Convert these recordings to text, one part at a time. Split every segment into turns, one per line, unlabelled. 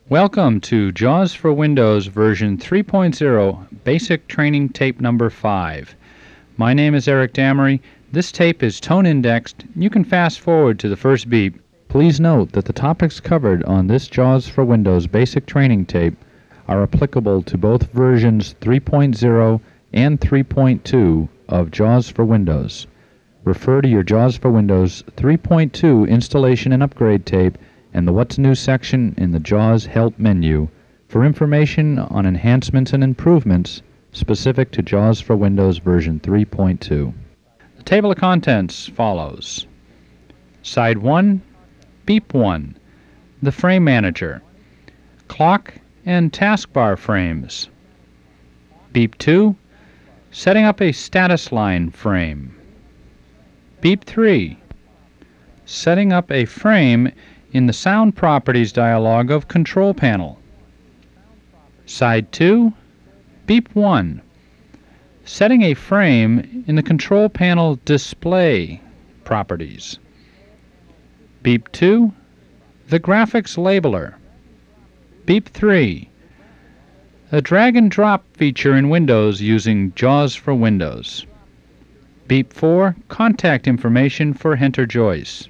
Welcome to JAWS for Windows version 3.0 Basic Training Tape number 5. My name is Eric Damery. This tape is tone indexed. You can fast forward to the first beep. Please note that the topics covered on this JAWS for Windows Basic Training Tape are applicable to both versions 3.0 and 3.2 of JAWS for Windows. Refer to your JAWS for Windows 3.2 installation and upgrade tape and the What's New section in the JAWS Help menu for information on enhancements and improvements specific to JAWS for Windows version 3.2. The table of contents follows. Side 1, Beep 1, the Frame Manager, Clock and Taskbar Frames. Beep 2, setting up a status line frame. Beep 3, setting up a frame in the Sound Properties dialog of Control Panel. Side 2, Beep 1, setting a frame in the Control Panel Display Properties. Beep 2, the Graphics Labeler. Beep 3, a drag and drop feature in Windows using JAWS for Windows. Beep 4, contact information for Hunter Joyce.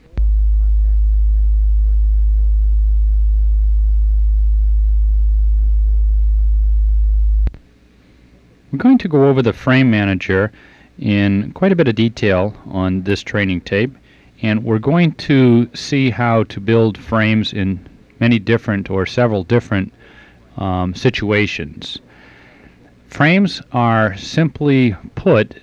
We're going to go over the Frame Manager in quite a bit of detail on this training tape, and we're going to see how to build frames in many different or several different situations. Frames are simply put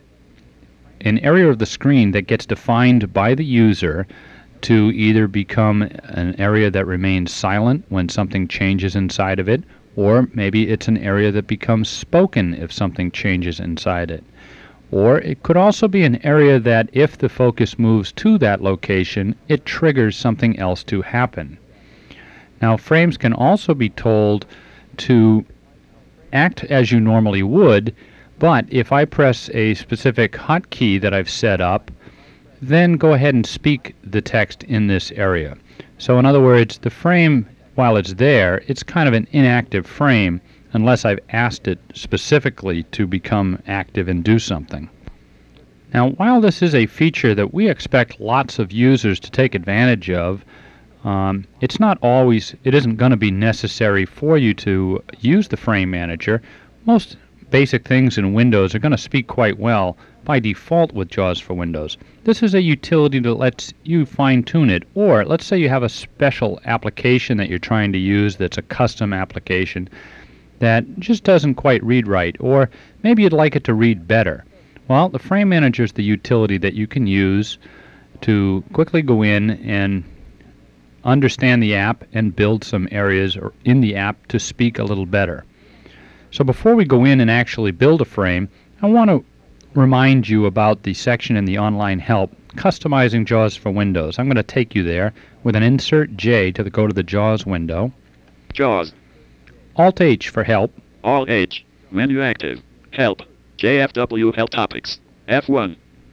an area of the screen that gets defined by the user to either become an area that remains silent when something changes inside of it, or maybe it's an area that becomes spoken if something changes inside it. Or it could also be an area that if the focus moves to that location, it triggers something else to happen. Now, frames can also be told to act as you normally would, but if I press a specific hotkey that I've set up, then go ahead and speak the text in this area. So in other words, the frame, while it's there, it's kind of an inactive frame unless I've asked it specifically to become active and do something. Now, while this is a feature that we expect lots of users to take advantage of, it isn't going to be necessary for you to use the Frame Manager. Most basic things in Windows are going to speak quite well by default with JAWS for Windows. This is a utility that lets you fine-tune it, or let's say you have a special application that you're trying to use that's a custom application that just doesn't quite read right, or maybe you'd like it to read better. Well, the Frame Manager is the utility that you can use to quickly go in and understand the app and build some areas in the app to speak a little better. So before we go in and actually build a frame, I want to remind you about the section in the online help, Customizing JAWS for Windows. I'm going to take you there with an Insert J to go to the JAWS window.
JAWS.
Alt H for help.
Alt H. Menu active. Help. JFW Help Topics. F1.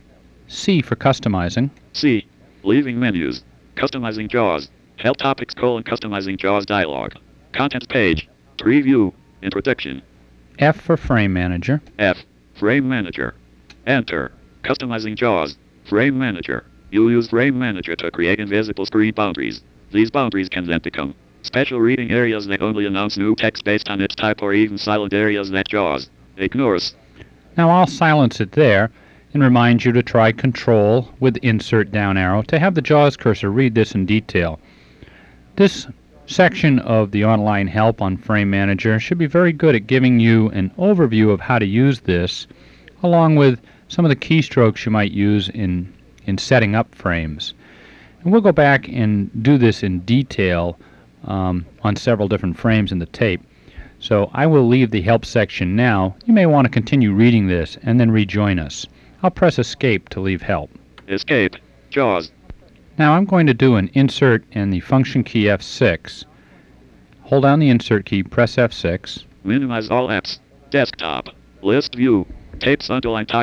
C for customizing.
C. Leaving menus. Customizing JAWS. Help Topics: Customizing JAWS dialog. Contents page. Preview. Introduction.
F for Frame Manager.
F. Frame Manager. Enter. Customizing JAWS. Frame Manager. You use Frame Manager to create invisible screen boundaries. These boundaries can then become special reading areas that only announce new text based on its type, or even silent areas that JAWS ignores.
Now I'll silence it there and remind you to try Control with Insert down arrow to have the JAWS cursor read this in detail. This section of the online help on Frame Manager should be very good at giving you an overview of how to use this, along with some of the keystrokes you might use in setting up frames. And we'll go back and do this in detail on several different frames in the tape. So I will leave the help section now. You may want to continue reading this and then rejoin us. I'll press Escape to leave help.
Escape. JAWS.
Now I'm going to do an Insert and the function key F6. Hold down the Insert key, press F6.
Minimize all apps. Desktop. List view. Tapes underline talk ...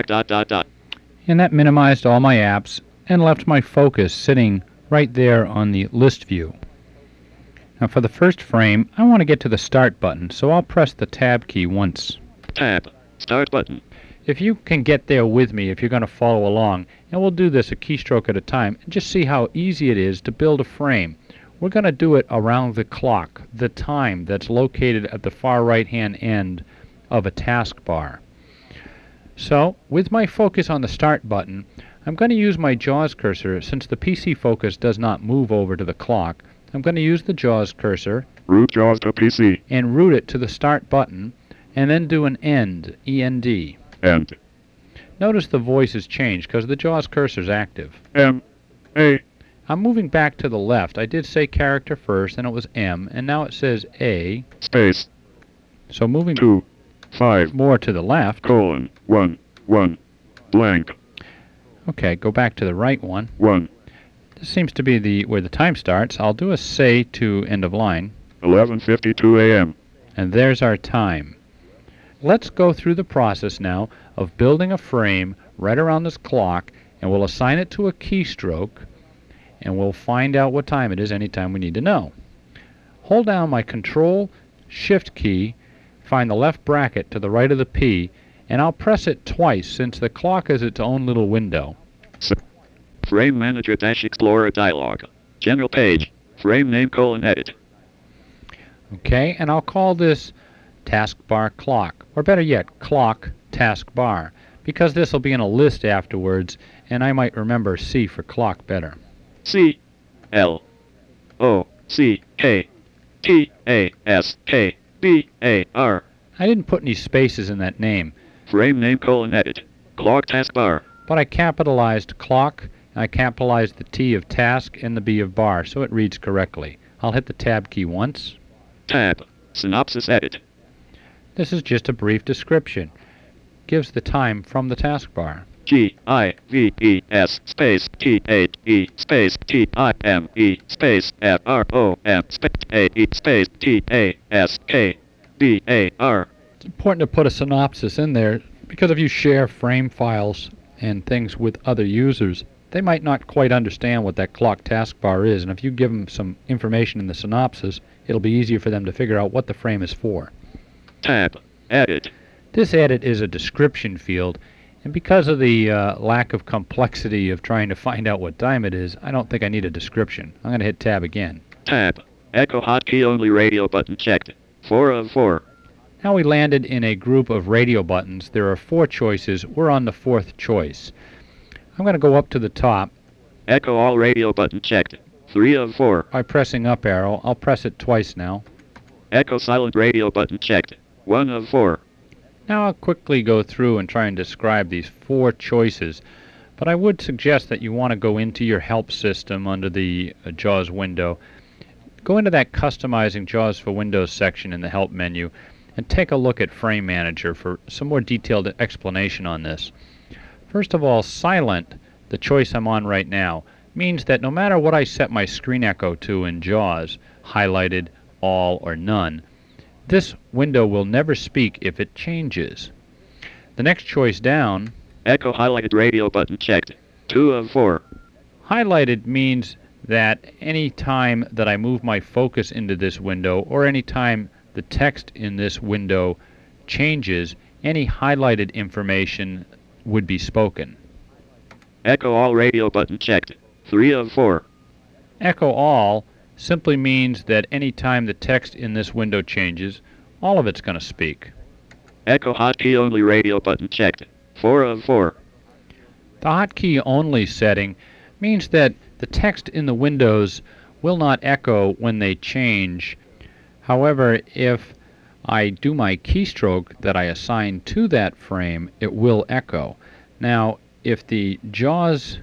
And that minimized all my apps and left my focus sitting right there on the list view. Now for the first frame, I want to get to the Start button, so I'll press the Tab key once.
Tab. Start button.
If you can get there with me, if you're going to follow along, and we'll do this a keystroke at a time, and just see how easy it is to build a frame. We're going to do it around the clock, the time that's located at the far right-hand end of a taskbar. So, with my focus on the Start button, I'm going to use my JAWS cursor. Since the PC focus does not move over to the clock, I'm going to use the JAWS cursor
Root JAWS to PC.
and route it to the Start button, and then do an END, E-N-D.
End.
Notice the voice has changed because the JAWS cursor is active.
M. A.
I'm moving back to the left. I did say character first, and it was M, and now it says A.
Space.
So moving
2. 5.
more to the left.
1. 1. Blank.
Okay, go back to the right one.
1.
This seems to be where the time starts. I'll do a say to end of line,
11:52 a.m.
and there's our time. Let's go through the process now of building a frame right around this clock, and we'll assign it to a keystroke, and we'll find out what time it is anytime we need to know. Hold down my Control-Shift key, find the left bracket to the right of the P, and I'll press it twice since the clock is its own little window.
Frame Manager Explorer dialog. General page. Frame name : edit.
Okay, and I'll call this taskbar clock, or better yet, clock taskbar, because this will be in a list afterwards, and I might remember C for clock better.
C. L. O. C. K. T. A. S. K. B. A. R.
I didn't put any spaces in that name,
Frame name : edit. Clock taskbar.
but I capitalized clock, and I capitalized the T of task and the B of bar, so it reads correctly. I'll hit the Tab key once.
Tab. Synopsis edit.
This is just a brief description. Gives the time from the taskbar.
GIVES space THE space TIME space FROM space AE space TASK BAR.
It's important to put a synopsis in there because if you share frame files and things with other users, they might not quite understand what that clock taskbar is, and if you give them some information in the synopsis, it'll be easier for them to figure out what the frame is for.
Tab. Edit.
This edit is a description field, and because of the lack of complexity of trying to find out what time it is, I don't think I need a description. I'm going to hit Tab again.
Tab. Echo hotkey only radio button checked. 4 of 4.
Now we landed in a group of radio buttons. There are 4 choices. We're on the 4th choice. I'm going to go up to the top.
Echo all radio button checked. 3 of 4.
By pressing up arrow. I'll press it twice now.
Echo silent radio button checked. 1 of 4.
Now I'll quickly go through and try and describe these 4 choices, but I would suggest that you want to go into your help system under the JAWS window. Go into that Customizing JAWS for Windows section in the Help menu and take a look at Frame Manager for some more detailed explanation on this. First of all, silent, the choice I'm on right now, means that no matter what I set my screen echo to in JAWS, highlighted, all, or none, this window will never speak if it changes. The next choice down,
Echo highlighted radio button checked. 2 of 4.
highlighted means that any time that I move my focus into this window, or any time the text in this window changes, any highlighted information would be spoken.
Echo all radio button checked. 3 of 4.
Echo all simply means that any time the text in this window changes, all of it's going to speak.
Echo hotkey only radio button checked. 4 of 4.
The hotkey only setting means that the text in the windows will not echo when they change. However, if I do my keystroke that I assign to that frame, it will echo. Now, if the JAWS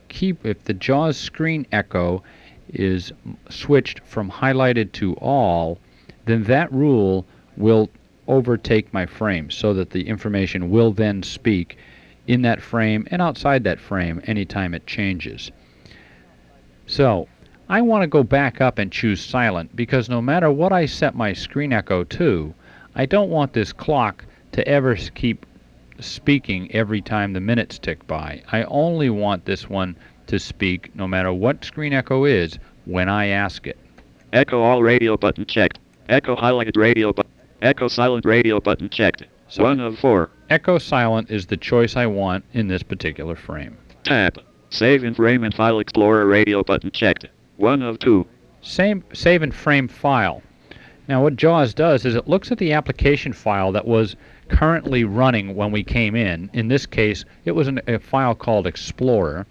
screen echo is switched from highlighted to all, then that rule will overtake my frame so that the information will then speak in that frame and outside that frame anytime it changes. So I want to go back up and choose silent because no matter what I set my screen echo to, I don't want this clock to ever keep speaking every time the minutes tick by. I only want this one to speak no matter what screen echo is when I ask it.
Echo all radio button checked. Echo highlighted radio button. Echo silent radio button checked.
So
1 of 4.
Echo silent is the choice I want in this particular frame.
Tab. Save in frame and file explorer radio button checked. 1 of 2.
Save and frame file. Now what JAWS does is it looks at the application file that was currently running when we came in. In this case, it was a file called Explorer,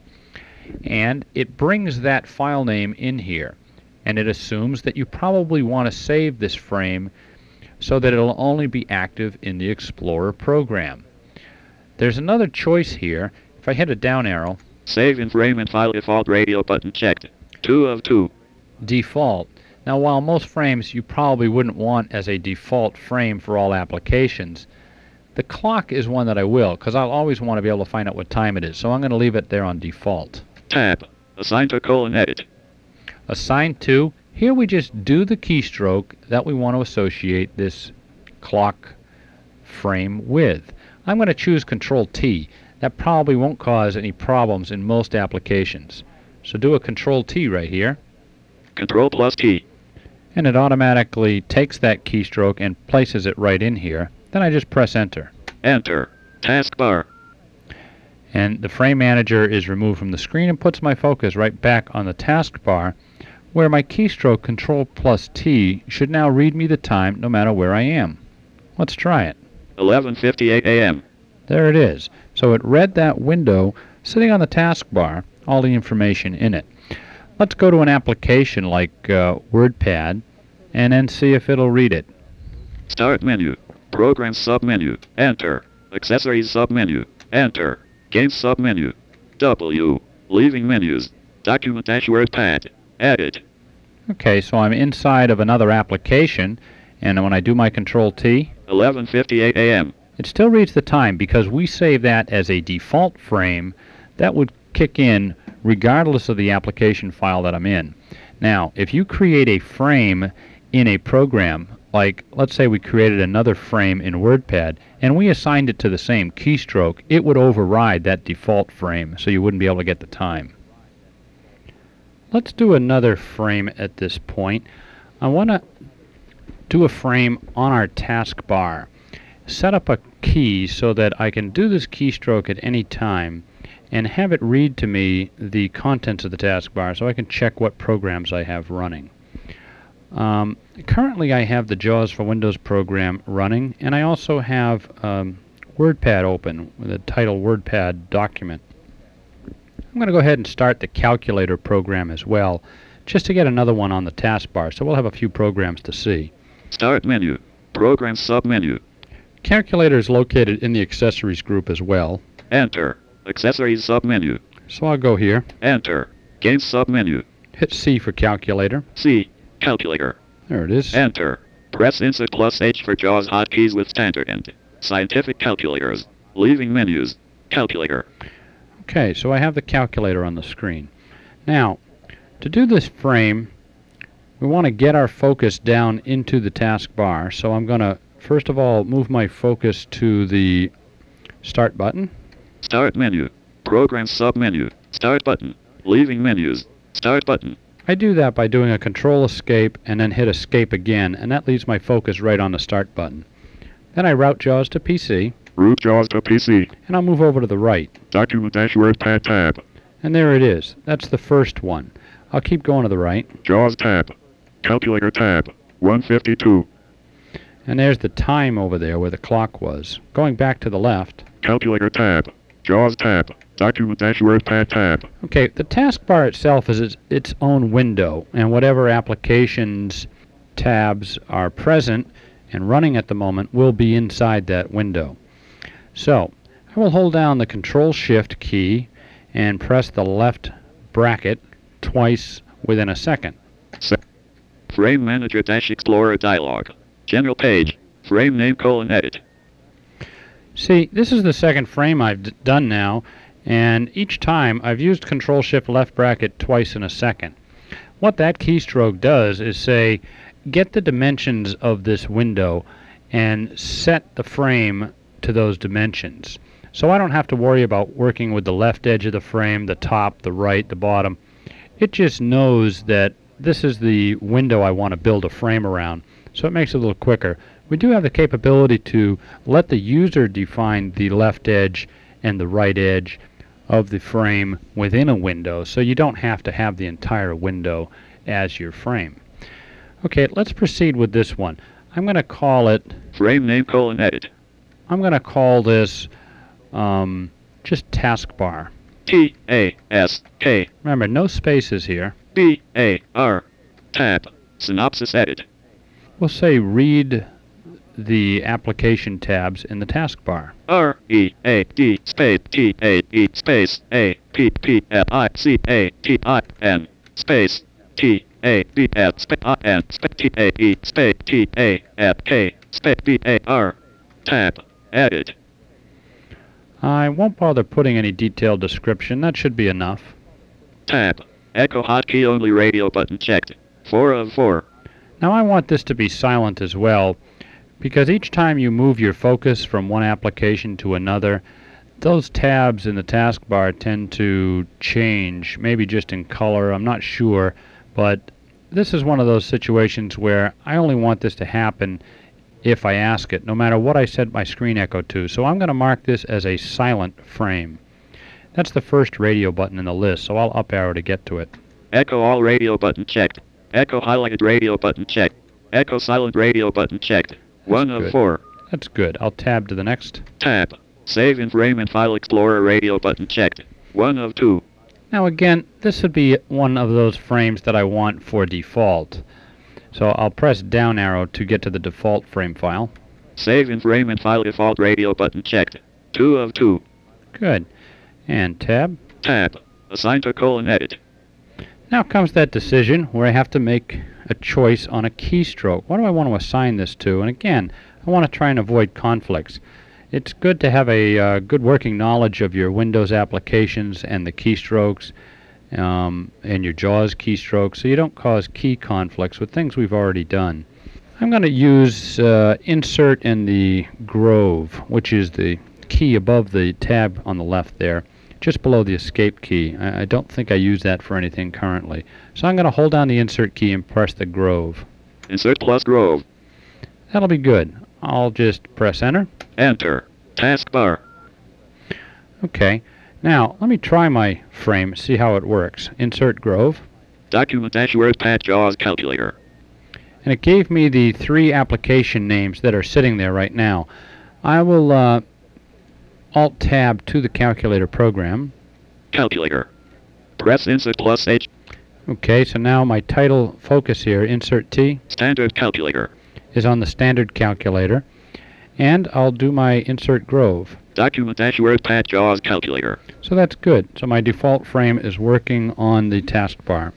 and it brings that file name in here, and it assumes that you probably want to save this frame so that it'll only be active in the Explorer program. There's another choice here. If I hit a down arrow,
Save in frame and file default radio button checked. 2 of 2.
default. Now while most frames you probably wouldn't want as a default frame for all applications, the clock is one that I will, because I'll always want to be able to find out what time it is, so I'm going to leave it there on default.
Tab. Assign to :edit.
Assign to, here we just do the keystroke that we want to associate this clock frame with. I'm going to choose Control-T. That probably won't cause any problems in most applications. So do a Control-T right here,
Control+T.
and it automatically takes that keystroke and places it right in here. Then I just press Enter.
Enter. Taskbar.
And the frame manager is removed from the screen and puts my focus right back on the taskbar, where my keystroke Control+T should now read me the time no matter where I am. Let's try it.
11:58 a.m.
There it is. So it read that window sitting on the taskbar, all the information in it. Let's go to an application like WordPad and then see if it'll read it.
Start menu. Programs submenu. Enter. Accessories submenu. Enter. Games submenu. W. Leaving menus. Document-WordPad. Edit.
Okay, so I'm inside of another application, and when I do my Control-T,
11:58 a.m.
it still reads the time because we save that as a default frame that would kick in regardless of the application file that I'm in. Now, if you create a frame in a program, like let's say we created another frame in WordPad and we assigned it to the same keystroke, it would override that default frame, so you wouldn't be able to get the time. Let's do another frame at this point. I want to do a frame on our taskbar. Set up a key so that I can do this keystroke at any time and have it read to me the contents of the taskbar so I can check what programs I have running. Currently I have the JAWS for Windows program running, and I also have WordPad open with the title WordPad document. I'm going to go ahead and start the calculator program as well, just to get another one on the taskbar, so we'll have a few programs to see.
Start menu. Programs submenu.
Calculator is located in the accessories group as well.
Enter. Accessories submenu.
So I'll go here,
Enter. Games submenu.
hit C for calculator.
C. Calculator.
There it is.
Enter. Press Insert +H for JAWS hotkeys with standard and scientific calculators. Leaving menus. Calculator.
Okay, so I have the calculator on the screen. Now, to do this frame, we want to get our focus down into the taskbar. So I'm going to, first of all, move my focus to the Start button.
Start menu. Programs submenu. Start button. Leaving menus. Start button.
I do that by doing a Control Escape and then hit Escape again, and that leaves my focus right on the Start button. Then I route JAWS to PC,
Root JAWS to PC.
and I'll move over to the right.
Document-WordPad tab.
And there it is. That's the first one. I'll keep going to the right.
JAWS tab. Calculator tab. 152.
And there's the time over there where the clock was. Going back to the left.
Calculator tab. JAWS tab. Document-WordPad tab.
Okay, the taskbar itself is its own window, and whatever applications tabs are present and running at the moment will be inside that window. So, I will hold down the Control-Shift key and press the left bracket twice within a second.
Frame Manager-Explorer dialog. General page. Frame name : edit.
See, this is the second frame I've done now, and each time I've used Control-Shift left bracket twice in a second. What that keystroke does is say, get the dimensions of this window and set the frame to those dimensions. So I don't have to worry about working with the left edge of the frame, the top, the right, the bottom. It just knows that this is the window I want to build a frame around, so it makes it a little quicker. We do have the capability to let the user define the left edge and the right edge of the frame within a window, so you don't have to have the entire window as your frame. Okay, let's proceed with this one. I'm going to call it
Frame name :edit.
I'm going to call this just taskbar.
T-A-S-K.
Remember, no spaces here.
B-A-R. Tab. Synopsis edit.
We'll say read the application tabs in the taskbar.
R-E-A-D space T-A-E space A-P-P-L-I-C-A-T-I-N space T-A-B-S space I-N space T-A-E space T-A-F-K space B-A-R. Tab. Edit.
I won't bother putting any detailed description. That should be enough.
Tab. Echo hotkey only radio button checked. 4 of 4.
Now I want this to be silent as well, because each time you move your focus from one application to another, those tabs in the taskbar tend to change, maybe just in color, I'm not sure, but this is one of those situations where I only want this to happen if I ask it, no matter what I set my screen echo to. So I'm going to mark this as a silent frame. That's the first radio button in the list, so I'll up arrow to get to it.
Echo all radio button checked. Echo highlighted radio button checked. Echo silent radio button checked. 1 of 4.
That's good. I'll tab to the next.
Tab. Save in frame and file explorer radio button checked. 1 of 2.
Now again, this would be one of those frames that I want for default. So I'll press down arrow to get to the default frame file.
Save in frame and file default radio button checked. 2 of 2.
Good. And tab.
Tab. Assign to :edit.
Now comes that decision where I have to make a choice on a keystroke. What do I want to assign this to? And again, I want to try and avoid conflicts. It's good to have a good working knowledge of your Windows applications and the keystrokes and your JAWS keystrokes, so you don't cause key conflicts with things we've already done. I'm going to use insert in the Grove, which is the key above the tab on the left there, just below the escape key. I don't think I use that for anything currently. So I'm going to hold down the insert key and press the Grove.
Insert plus Grove.
That'll be good. I'll just press enter.
Enter. Taskbar.
Okay. Now, let me try my frame, see how it works. Insert Grove.
Document-WordPad JAWS calculator.
And it gave me the 3 application names that are sitting there right now. I will Alt-Tab to the calculator program.
Calculator. Press Insert plus H.
Okay, so now my title focus here, Insert T,
Standard calculator.
is on the standard calculator. And I'll do my Insert Grove.
Document-WordPad JAWS calculator.
So that's good. So my default frame is working on the taskbar.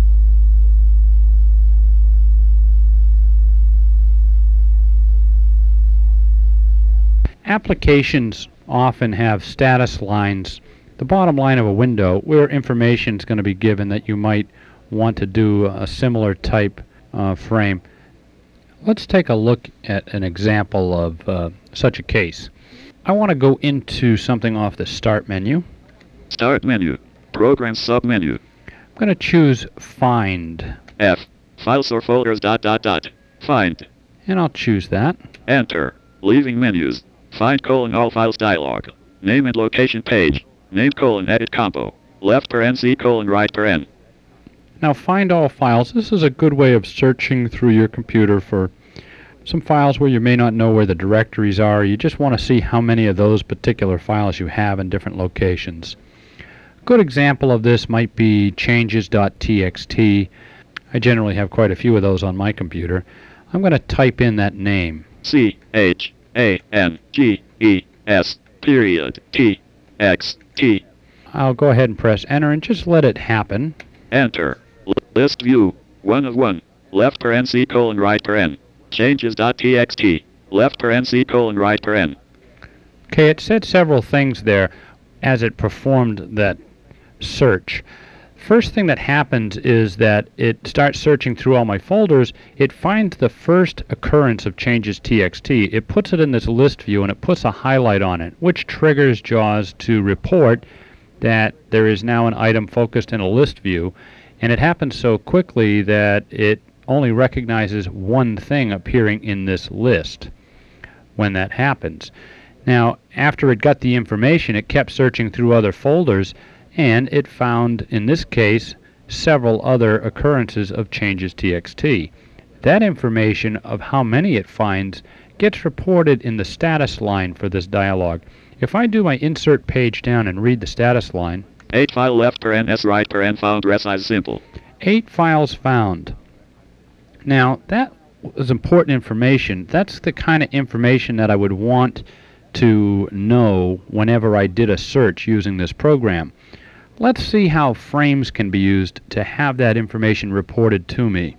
Applications often have status lines, the bottom line of a window, where information is going to be given that you might want to do a similar type frame. Let's take a look at an example of such a case. I want to go into something off the Start menu.
Start menu. Program submenu.
I'm going to choose Find.
F. Files or folders ... Find.
And I'll choose that.
Enter. Leaving menus. Find : all files dialog. Name and location page. Name : edit combo. Left /C : right /N.
Now Find All Files. This is a good way of searching through your computer for some files where you may not know where the directories are. You just want to see how many of those particular files you have in different locations. A good example of this might be changes.txt. I generally have quite a few of those on my computer. I'm going to type in that name.
CHANGES .txt.
I'll go ahead and press enter and just let it happen.
Enter. List view. 1 of 1. Left /C : right /N. Changes.txt. Left /C : right /N.
Okay, it said several things there as it performed that search. First thing that happens is that it starts searching through all my folders. It finds the first occurrence of changes.txt. It puts it in this list view and it puts a highlight on it, which triggers JAWS to report that there is now an item focused in a list view, And it happens so quickly that it only recognizes one thing appearing in this list when that happens. Now, after it got the information, it kept searching through other folders, and it found, in this case, several other occurrences of changes.txt. That information of how many it finds gets reported in the status line for this dialog. If I do my insert page down and read the status line,
8 file left paren s right paren found resize simple.
8 files found. Now, that was important information. That's the kind of information that I would want to know whenever I did a search using this program. Let's see how frames can be used to have that information reported to me.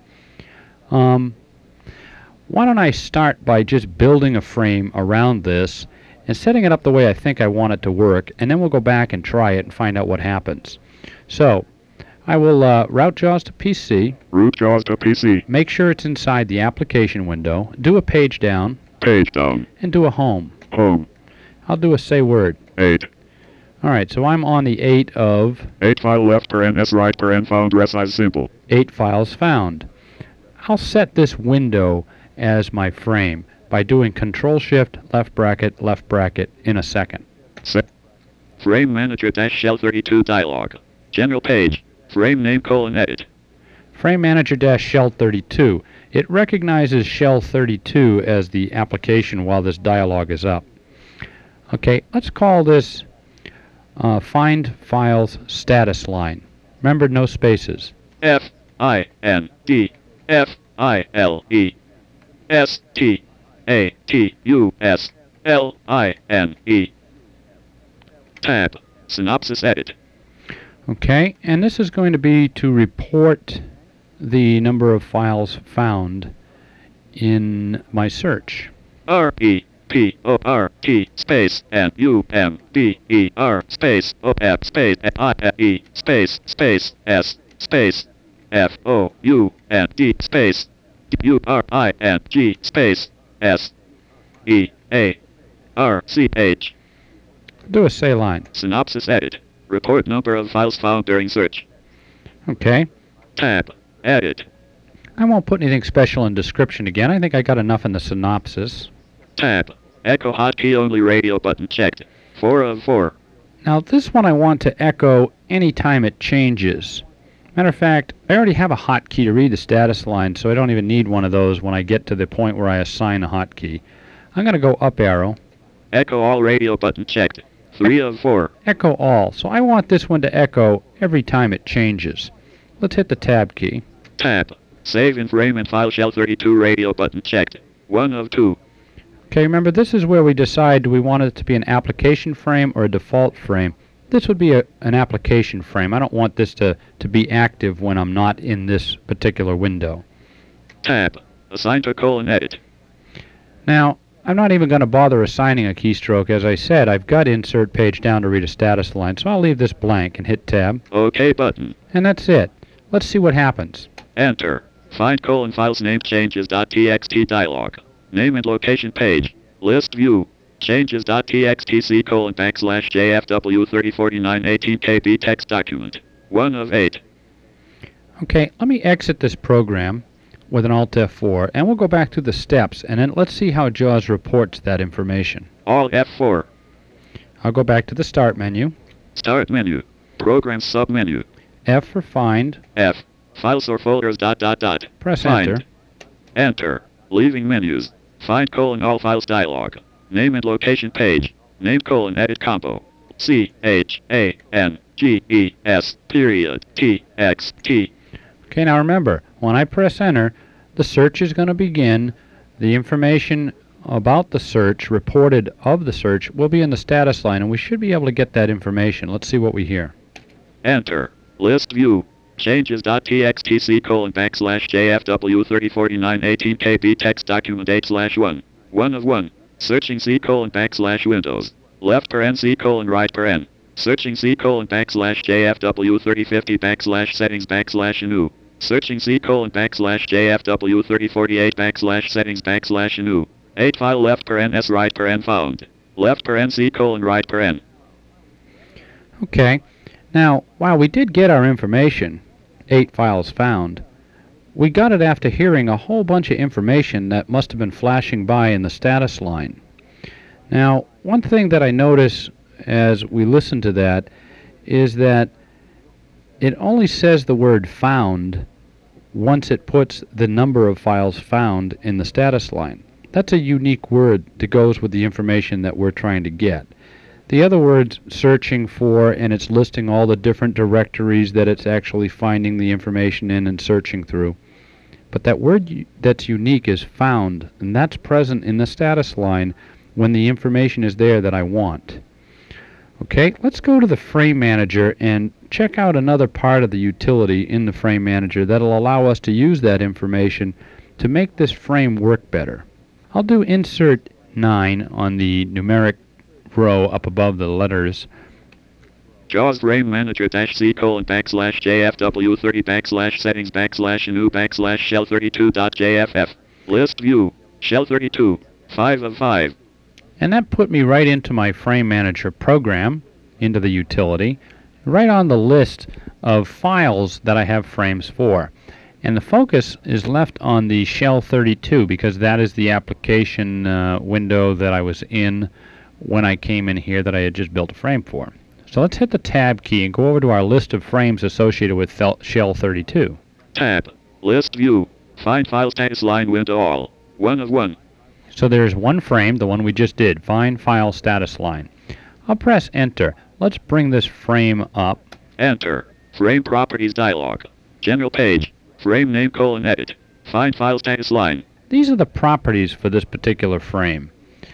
Why don't I start by just building a frame around this and setting it up the way I think I want it to work, and then we'll go back and try it and find out what happens. So, I will route JAWS to PC.
Root JAWS to PC.
Make sure it's inside the application window. Do a page down.
Page down.
And do a home.
Home.
I'll do a say word.
8.
Alright, so I'm on the 8 of
8 file left paren s right paren found resize simple.
8 files found. I'll set this window as my frame by doing Control-Shift, left bracket in a second.
Frame Manager dash Shell 32 dialog. General page. Frame name :edit.
Frame Manager dash Shell 32. It recognizes Shell 32 as the application while this dialog is up. Okay, let's call this Find Files Status Line. Remember, no spaces.
FINDFILESTATUSLINE. Tab. Synopsis edit.
Okay, and this is going to be to report the number of files found in my search.
REPORT space NUMBER space OF space IE space S space FOUND space URING space SEARCH.
Do a say line.
Synopsis edit. Report number of files found during search.
Okay.
Tab. Edit.
I won't put anything special in description again. I think I got enough in the synopsis.
Tab. Echo hotkey only radio button checked. 4 of 4.
Now this one I want to echo anytime it changes. Matter of fact, I already have a hotkey to read the status line, so I don't even need one of those when I get to the point where I assign a hotkey. I'm going to go up arrow.
Echo all radio button checked. 3 of 4.
Echo all. So I want this one to echo every time it changes. Let's hit the tab key.
Tab. Save in frame and file Shell 32 radio button checked. 1 of 2.
Okay, remember this is where we decide do we want it to be an application frame or a default frame. This would be an application frame. I don't want this to be active when I'm not in this particular window.
Tab. Assign to :edit.
Now, I'm not even going to bother assigning a keystroke. As I said, I've got insert page down to read a status line, so I'll leave this blank and hit tab.
OK button.
And that's it. Let's see what happens.
Enter. Find :files name changes.txt dialog. Name and location page. List view. Changes.txt C:\JFW3049 18KB text document. 1 of 8.
Okay, let me exit this program with an Alt F4, and we'll go back to the steps, and then let's see how JAWS reports that information.
All F4.
I'll go back to the Start menu.
Start menu. Program submenu.
F for Find.
F. Files or folders ...
Press
Find.
Enter.
Enter. Leaving menus. Find :all files dialog. Name and location page. Name :edit combo. CHANGES.TXT.
Okay, now remember, when I press Enter, the search is going to begin. The information about the search, reported of the search, will be in the status line, and we should be able to get that information. Let's see what we hear.
Enter. List view. Changes.txt C:\JFW3049 18KB text document 8/1. 1 of 1. Searching C:\Windows. Left paren C:\right paren. Searching C:\JFW3050 /settings /new. Searching C:\JFW3048 /settings /new. 8 file left paren s right paren found. Left paren C:\right paren.
Okay. Now, while we did get our information, 8 files found. We got it after hearing a whole bunch of information that must have been flashing by in the status line. Now, one thing that I notice as we listen to that is that it only says the word found once it puts the number of files found in the status line. That's a unique word that goes with the information that we're trying to get. The other word's searching for, and it's listing all the different directories that it's actually finding the information in and searching through. But that word that's unique is found, and that's present in the status line when the information is there that I want. Okay, let's go to the Frame Manager and check out another part of the utility in the Frame Manager that'll allow us to use that information to make this frame work better. I'll do Insert 9 on the numeric row up above the letters.
JAWS Frame Manager -C: JFW30 settings /new /shell32.jff. List view. Shell 32. 5 of 5.
And that put me right into my Frame Manager program, into the utility, right on the list of files that I have frames for. And the focus is left on the Shell 32 because that is the application window that I was in when I came in here that I had just built a frame for. So let's hit the Tab key and go over to our list of frames associated with Shell 32.
Tab. List view. Find file status line window all. 1 of 1.
So there's one frame, the one we just did, Find File Status Line. I'll press Enter. Let's bring this frame up.
Enter. Frame Properties dialog. General page. Frame name: edit. Find file status line.
These are the properties for this particular frame.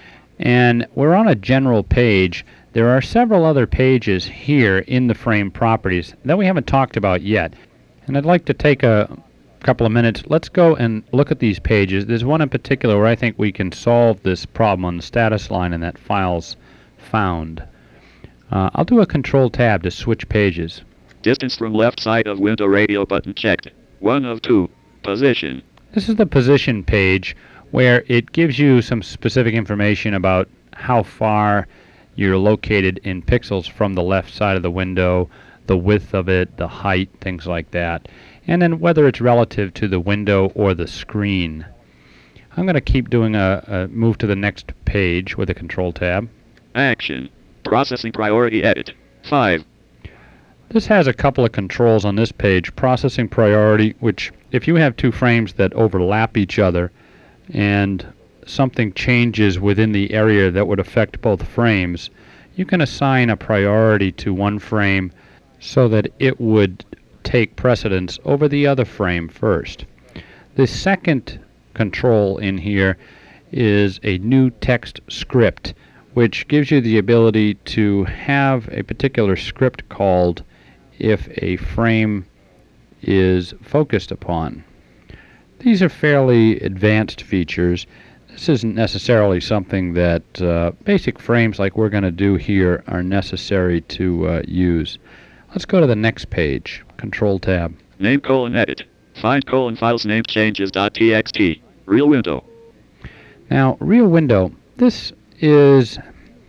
And we're on a general page. There are several other pages here in the frame properties that we haven't talked about yet. And I'd like to take a couple of minutes. Let's go and look at these pages. There's one in particular where I think we can solve this problem on the status line and that files found. I'll do a Control Tab to switch pages.
Distance from left side of window radio button checked. 1 of 2. Position.
This is the position page where it gives you some specific information about how far you're located in pixels from the left side of the window, the width of it, the height, things like that, and then whether it's relative to the window or the screen. I'm going to keep doing a move to the next page with a Control Tab.
Action. Processing priority edit. 5.
This has a couple of controls on this page. Processing priority, which if you have two frames that overlap each other and something changes within the area that would affect both frames, you can assign a priority to one frame so that it would take precedence over the other frame first. The second control in here is a new text script, which gives you the ability to have a particular script called if a frame is focused upon. These are fairly advanced features. This isn't necessarily something that basic frames like we're going to do here are necessary to use. Let's go to the next page. Control Tab.
Name: edit. Find: files name changes.txt. Real window.
Now, Real Window, this is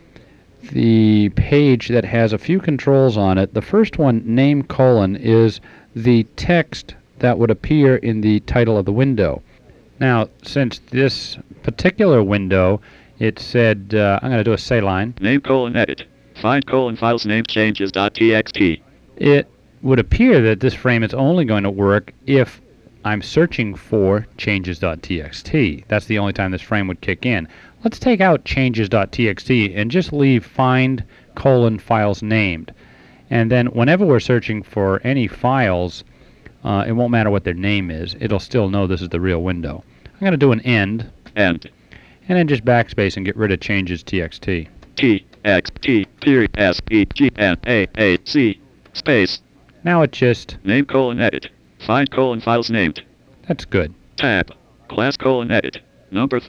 the page that has a few controls on it. The first one, name: is the text that would appear in the title of the window. Now, since this particular window, it said, I'm going to do a say line.
Name: edit. Find: files name changes.txt.
It would appear that this frame is only going to work if I'm searching for changes.txt. That's the only time this frame would kick in. Let's take out changes.txt and just leave find: files named. And then whenever we're searching for any files, it won't matter what their name is. It'll still know this is the real window. I'm going to do an end.
End.
And then just backspace and get rid of changes.txt.
T-X-T period S-E-G-N-A-A-C space.
Now it just...
Name: edit. Find: files named.
That's good.
Tab. Class: edit. Number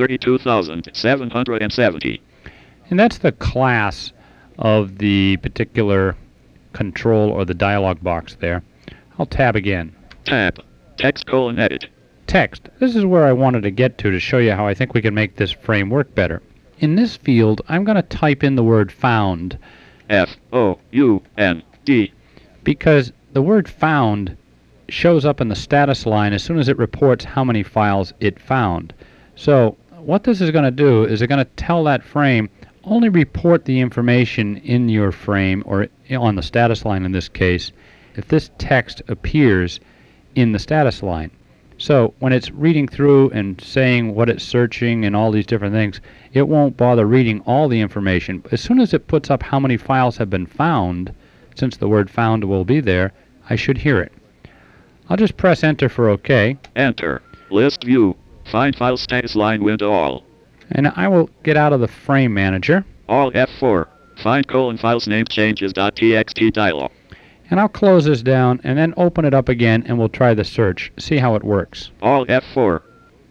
32,770.
And that's the class of the particular control or the dialog box there. I'll tab again.
Tab. Text: edit.
Text. This is where I wanted to get to show you how I think we can make this frame work better. In this field, I'm going to type in the word found.
F-O-U-N-D.
Because the word found shows up in the status line as soon as it reports how many files it found. So what this is going to do is it's going to tell that frame, only report the information in your frame, or on the status line in this case, if this text appears in the status line. So when it's reading through and saying what it's searching and all these different things, it won't bother reading all the information. As soon as it puts up how many files have been found, since the word found will be there, I should hear it. I'll just press enter for OK.
Enter. List view. Find file status line window all.
And I will get out of the frame manager.
All F4. Find files name changes.txt dialog.
And I'll close this down and then open it up again, and we'll try the search. See how it works.
All F4.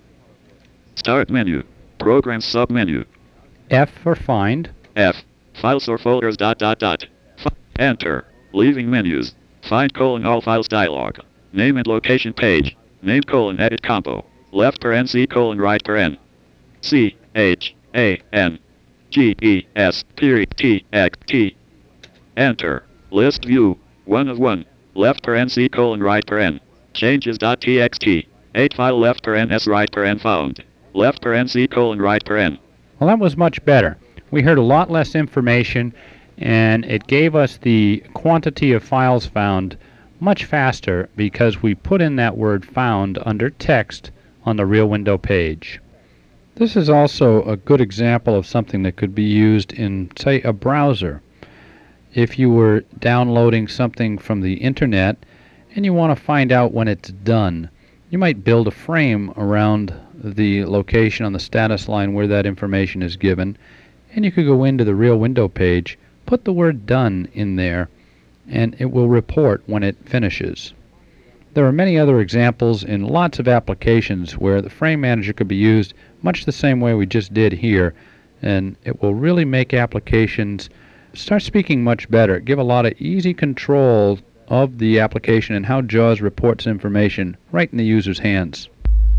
Start menu. Program submenu.
F for find.
F. Files or folders ... Enter. Leaving menus. Find all files dialog. Name and location page. Name edit combo. Left C right N. C H A N G E S period T X T. Enter. List view. 1 of 1. Left C right N. Changes.txt. 8 file left S right N found. Left C right N.
Well, that was much better. We heard a lot less information, and it gave us the quantity of files found much faster because we put in that word found under text on the Real Window page. This is also a good example of something that could be used in, say, a browser. If you were downloading something from the internet and you want to find out when it's done, you might build a frame around the location on the status line where that information is given, and you could go into the Real Window page, put the word done in there, and it will report when it finishes. There are many other examples in lots of applications where the frame manager could be used much the same way we just did here, and it will really make applications start speaking much better, give a lot of easy control of the application and how JAWS reports information right in the user's hands.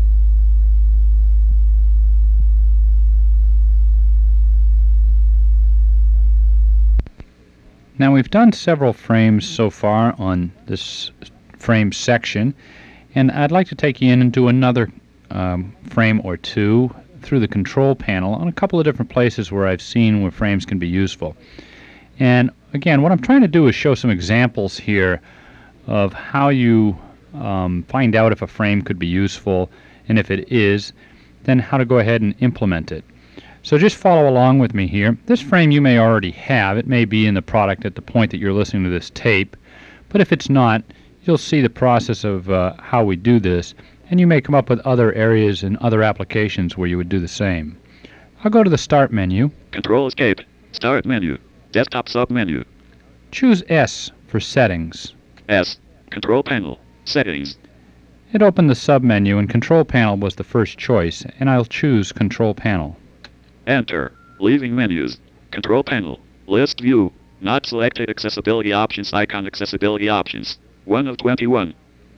Now, we've done several frames so far on this frame section, and I'd like to take you into another frame or two through the control panel on a couple of different places where I've seen where frames can be useful. And again, what I'm trying to do is show some examples here of how you find out if a frame could be useful, and if it is, then how to go ahead and implement it. So just follow along with me here. This frame you may already have. It may be in the product at the point that you're listening to this tape, but if it's not, you'll see the process of how we do this, and you may come up with other areas and other applications where you would do the same. I'll go to the Start menu.
Control Escape. Start menu. Desktop submenu.
Choose S for Settings.
S. Control Panel. Settings.
It opened the submenu, and Control Panel was the first choice, and I'll choose Control Panel.
Enter. Leaving menus. Control Panel. List view. Not selected accessibility options icon accessibility options. 1 of 21.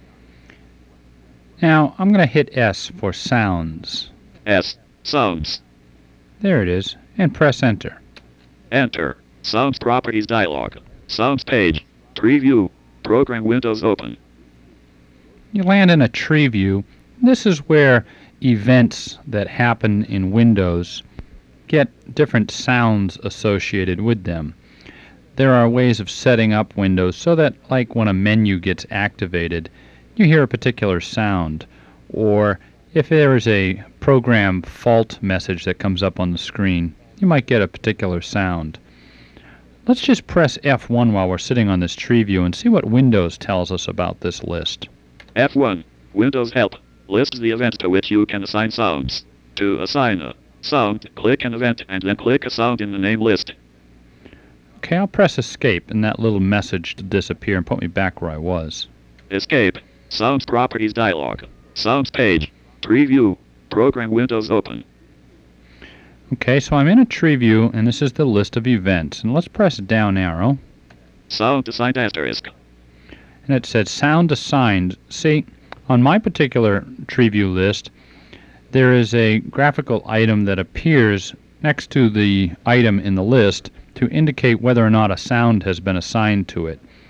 Now I'm going to hit S for Sounds.
S. Sounds.
There it is, and press Enter.
Enter. Sounds Properties dialog. Sounds page. Tree view. Program windows open.
You land in a tree view. This is where events that happen in Windows get different sounds associated with them. There are ways of setting up Windows so that, like when a menu gets activated, you hear a particular sound, or if there is a program fault message that comes up on the screen, you might get a particular sound. Let's just press F1 while we're sitting on this tree view and see what Windows tells us about this list.
F1. Windows Help. Lists the event to which you can assign sounds. To assign a sound, click an event and then click a sound in the name list.
Okay, I'll press Escape and that little message to disappear and put me back where I was.
Escape. Sounds Properties dialog. Sounds page. Tree view. Program windows open.
Okay, so I'm in a tree view, and this is the list of events. And let's press down arrow.
Sound assigned asterisk.
And it said sound assigned. See, on my particular tree view list, there is a graphical item that appears next to the item in the list to indicate whether or not a sound has been assigned to it.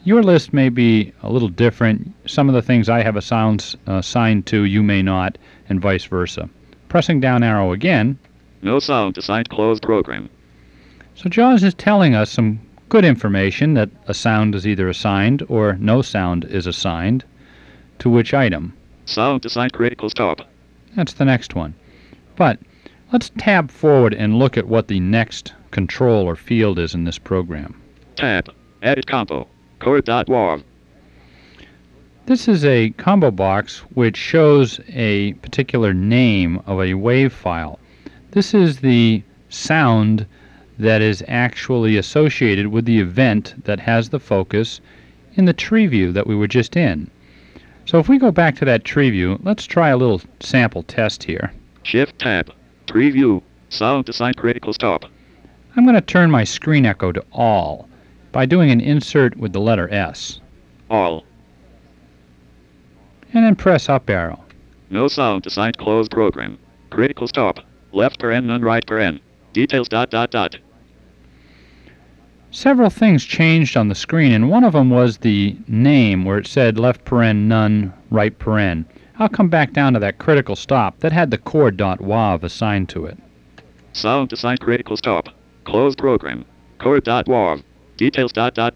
your list may be a little different. Some of the things I have assigned to, you may not, and vice versa. Pressing down arrow again.
No sound assigned closed program.
So JAWS is telling us some good information that a sound is either assigned or no sound is assigned to which item.
Sound assigned critical stop.
That's the next one. But let's tab forward and look at what the next control or field is in this program.
Tab. Edit combo. Chord.wav.
This is a combo box which shows a particular name of a WAV file. This is the sound that is actually associated with the event that has the focus in the tree view that we were just in. So if we go back to that tree view, let's try a little sample test here.
Shift tab. Preview. Sound assigned critical stop.
I'm going to turn my screen echo to all by doing an insert with the letter S.
All.
And then press up arrow.
No sound assigned closed program. Critical stop. Left paren none right paren. Details ...
Several things changed on the screen, and one of them was the name where it said left paren none right paren. I'll come back down to that critical stop that had the chord.wav assigned to it.
Sound assigned critical stop. Closed program. Chord.wav. Details ...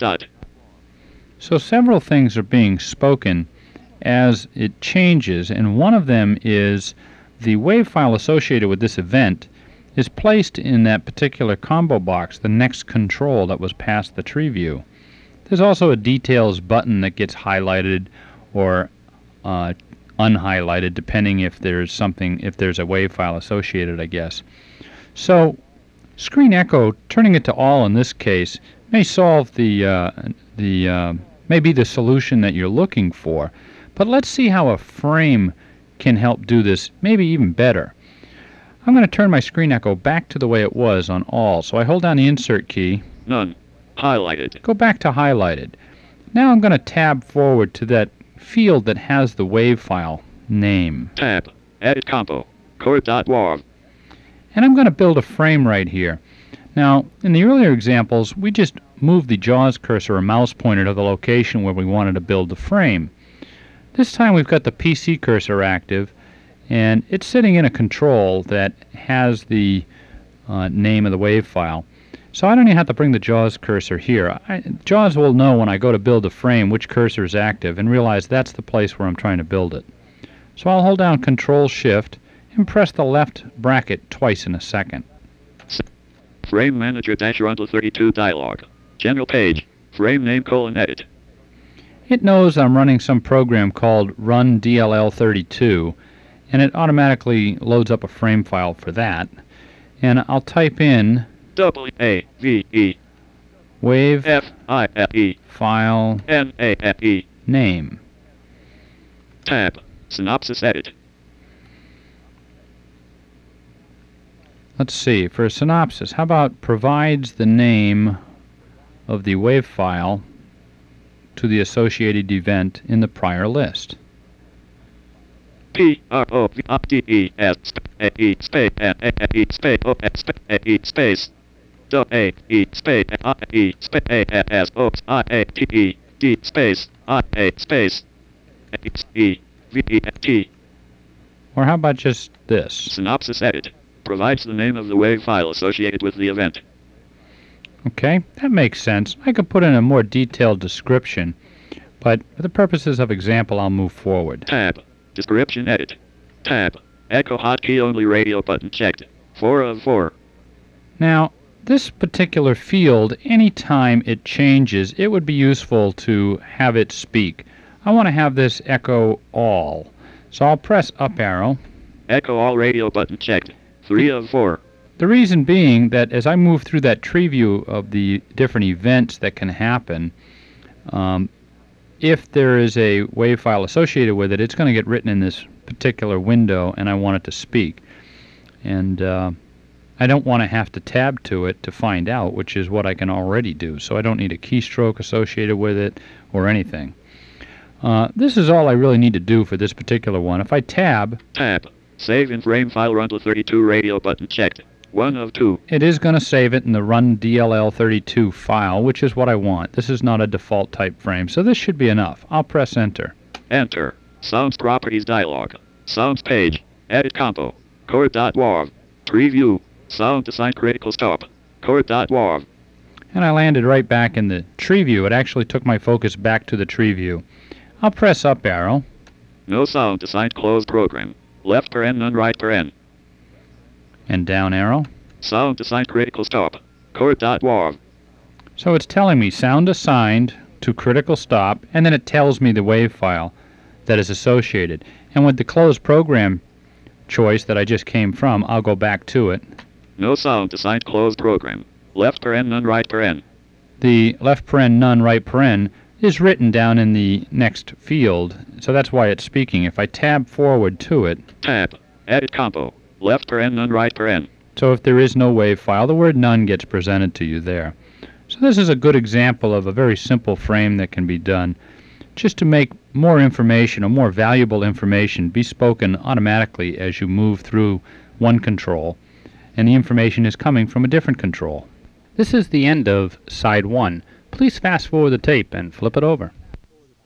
So several things are being spoken as it changes, and one of them is the WAV file associated with this event is placed in that particular combo box, the next control that was past the tree view. There's also a details button that gets highlighted or unhighlighted depending if there's a WAV file associated, I guess. So screen echo, turning it to all in this case, may solve may be the solution that you're looking for. But let's see how a frame can help do this maybe even better. I'm going to turn my screen echo back to the way it was on all. So I hold down the insert key.
None. Highlighted.
Go back to highlighted. Now I'm going to tab forward to that field that has the WAV file name.
Tab. Edit combo. Chord.wav.
And I'm going to build a frame right here. Now, in the earlier examples, we just moved the JAWS cursor or mouse pointer to the location where we wanted to build the frame. This time we've got the PC cursor active, and it's sitting in a control that has the name of the WAV file. So I don't even have to bring the JAWS cursor here. JAWS will know when I go to build a frame which cursor is active and realize that's the place where I'm trying to build it. So I'll hold down Control-Shift and press the left bracket twice in a second.
Frame Manager -run to 32 dialog. General page. Frame name : edit.
It knows I'm running some program called Run DLL32, and it automatically loads up a frame file for that. And I'll type in
WAVE
WAV
FILE
file
NAFE
name.
Tab. Synopsis edit.
Let's see, for a synopsis, how about provides the name of the WAV file to the associated event in the prior list.
PROVDES AE space AE space OS AE space DAE space AE space AS OPS IATE D space IA space EVET.
Or how about just this?
Synopsis edit. Provides the name of the WAV file associated with the event.
Okay, that makes sense. I could put in a more detailed description, but for the purposes of example, I'll move forward.
Tab. Description edit. Tab. Echo hotkey only radio button checked. 4 of 4.
Now, this particular field, anytime it changes, it would be useful to have it speak. I want to have this echo all. So I'll press up arrow.
Echo all radio button checked. 3 of 4.
The reason being that as I move through that tree view of the different events that can happen, if there is a WAV file associated with it, it's going to get written in this particular window, and I want it to speak. And I don't want to have to tab to it to find out, which is what I can already do. So I don't need a keystroke associated with it or anything. This is all I really need to do for this particular one. If I tab...
Tab. Save in frame file run to 32 radio button checked. 1 of 2.
It is going to save it in the run DLL32 file, which is what I want. This is not a default type frame, so this should be enough. I'll press enter.
Enter. Sounds properties dialog. Sounds page. Edit compo. Chord.wav. Preview. Sound assign critical stop. Chord.wav.
And I landed right back in the tree view. It actually took my focus back to the tree view. I'll press up arrow.
No sound assigned closed program. Left paren none right paren.
And down arrow.
Sound assigned critical stop. Chord.wav.
So it's telling me sound assigned to critical stop, and then it tells me the WAV file that is associated. And with the closed program choice that I just came from, I'll go back to it.
No sound assigned closed program. Left paren none right paren.
The left paren none right paren is written down in the next field, so that's why it's speaking. If I tab forward to it,
Tab. Edit compo. Left paren none right paren.
so if there is no WAV file, the word none gets presented to you there. So this is a good example of a very simple frame that can be done just to make more information or more valuable information be spoken automatically as you move through one control, and the information is coming from a different control. This is the end of side 1. Please fast forward the tape and flip it over.